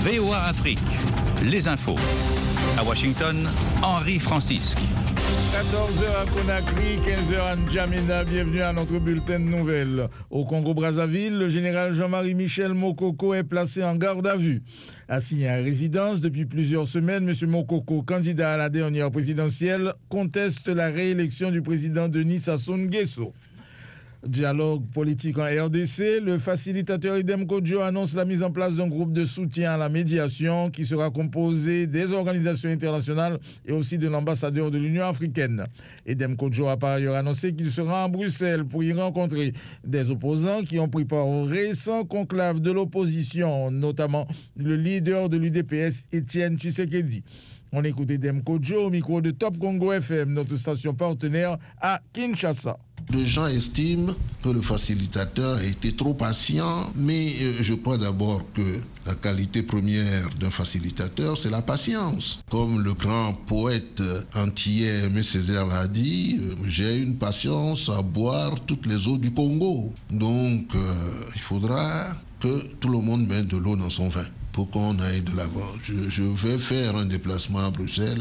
VOA Afrique, les infos. À Washington, Henri Francisque. 14h à Conakry, 15h à N'Djamena. Bienvenue à notre bulletin de nouvelles. Au Congo-Brazzaville, le général Jean-Marie Michel Mokoko est placé en garde à vue. Assigné à résidence depuis plusieurs semaines, M. Mokoko, candidat à la dernière présidentielle, conteste la réélection du président Denis Sassou Nguesso. Dialogue politique en RDC, le facilitateur Edem Kodjo annonce la mise en place d'un groupe de soutien à la médiation qui sera composé des organisations internationales et aussi de l'ambassadeur de l'Union africaine. Edem Kodjo a par ailleurs annoncé qu'il sera à Bruxelles pour y rencontrer des opposants qui ont pris part au récent conclave de l'opposition, notamment le leader de l'UDPS, Étienne Tshisekedi. On écoute Edem Kodjo au micro de Top Congo FM, notre station partenaire à Kinshasa. Les gens estiment que le facilitateur a été trop patient, mais je crois d'abord que la qualité première d'un facilitateur, c'est la patience. Comme le grand poète antillais Aimé Césaire l'a dit, j'ai une patience à boire toutes les eaux du Congo. Donc, il faudra que tout le monde mette de l'eau dans son vin pour qu'on aille de l'avant. Je vais faire un déplacement à Bruxelles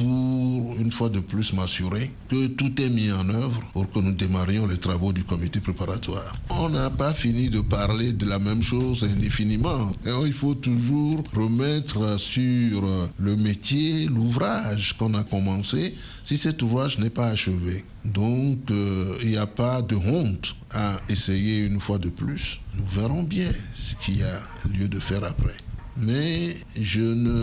pour, une fois de plus, m'assurer que tout est mis en œuvre pour que nous démarrions les travaux du comité préparatoire. On n'a pas fini de parler de la même chose indéfiniment. Il faut toujours remettre sur le métier l'ouvrage qu'on a commencé si cet ouvrage n'est pas achevé. Donc, il n'y a pas de honte à essayer une fois de plus. Nous verrons bien ce qu'il y a lieu de faire après. Mais je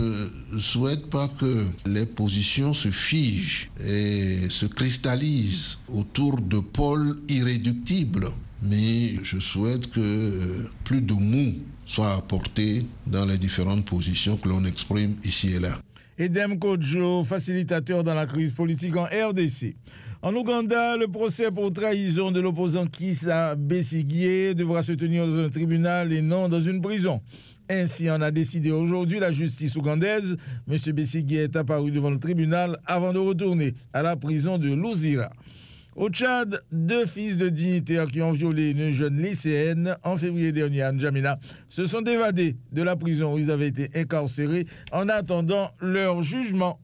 ne souhaite pas que les positions se figent et se cristallisent autour de pôles irréductibles. Mais je souhaite que plus de mou soit apporté dans les différentes positions que l'on exprime ici et là. Edem Kodjo, facilitateur dans la crise politique en RDC. En Ouganda, le procès pour trahison de l'opposant Kizza Besigye devra se tenir dans un tribunal et non dans une prison. Ainsi en a décidé aujourd'hui la justice ougandaise. M. Besigye est apparu devant le tribunal avant de retourner à la prison de Luzira. Au Tchad, 2 fils de dignitaires qui ont violé une jeune lycéenne en février dernier à N'Djamena se sont évadés de la prison où ils avaient été incarcérés en attendant leur jugement.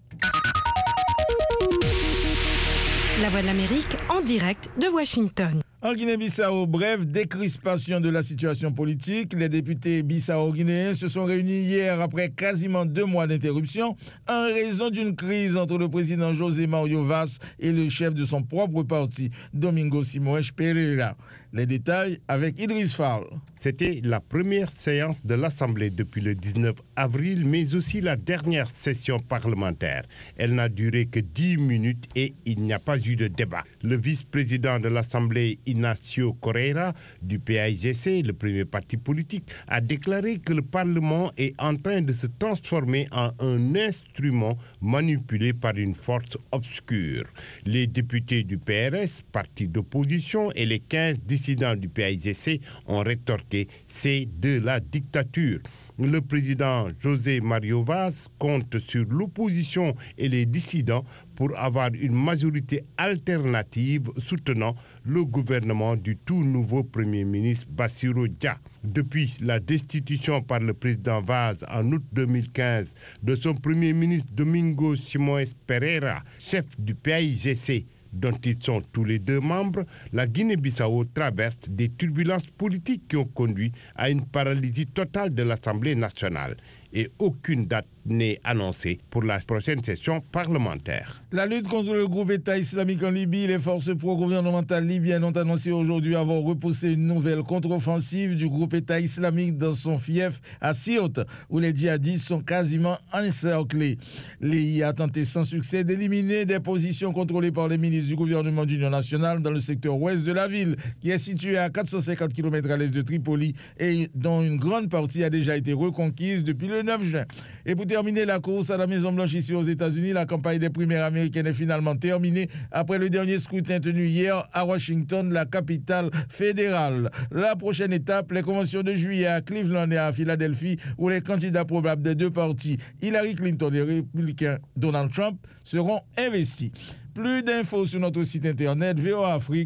La Voix de l'Amérique en direct de Washington. En Guinée-Bissau, bref, décrispation de la situation politique. Les députés bissau-guinéens se sont réunis hier après quasiment 2 mois d'interruption en raison d'une crise entre le président José Mario Vaz et le chef de son propre parti, Domingo Simões Pereira. Les détails avec Idriss Fall. C'était la première séance de l'Assemblée depuis le 19 avril, mais aussi la dernière session parlementaire. Elle n'a duré que 10 minutes et il n'y a pas eu de débat. Le vice-président de l'Assemblée, Ignacio Correia, du PAIGC, le premier parti politique, a déclaré que le Parlement est en train de se transformer en un instrument manipulé par une force obscure. Les députés du PRS, parti d'opposition, et les 15 dissidents du PAIGC ont rétorqué « c'est de la dictature ». Le président José Mario Vaz compte sur l'opposition et les dissidents pour avoir une majorité alternative soutenant le gouvernement du tout nouveau Premier ministre Bassirou Dia. Depuis la destitution par le président Vaz en août 2015 de son Premier ministre Domingo Simões Pereira, chef du PAIGC, dont ils sont tous les 2 membres, la Guinée-Bissau traverse des turbulences politiques qui ont conduit à une paralysie totale de l'Assemblée nationale. Et aucune date n'est annoncée pour la prochaine session parlementaire. La lutte contre le groupe État islamique en Libye, les forces pro-gouvernementales libyennes ont annoncé aujourd'hui avoir repoussé une nouvelle contre-offensive du groupe État islamique dans son fief à Sirte, où les djihadistes sont quasiment encerclés. L'EI a tenté sans succès d'éliminer des positions contrôlées par les milices du gouvernement d'Union nationale dans le secteur ouest de la ville, qui est situé à 450 km à l'est de Tripoli et dont une grande partie a déjà été reconquise depuis le 9 juin. Et pour terminer la course à la Maison-Blanche ici aux États-Unis, la campagne des primaires américaines est finalement terminée après le dernier scrutin tenu hier à Washington, la capitale fédérale. La prochaine étape, les conventions de juillet à Cleveland et à Philadelphie, où les candidats probables des 2 partis, Hillary Clinton et républicain Donald Trump, seront investis. Plus d'infos sur notre site internet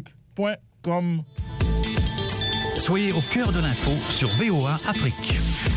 voaafrique.com. Soyez au cœur de l'info sur VOA Afrique.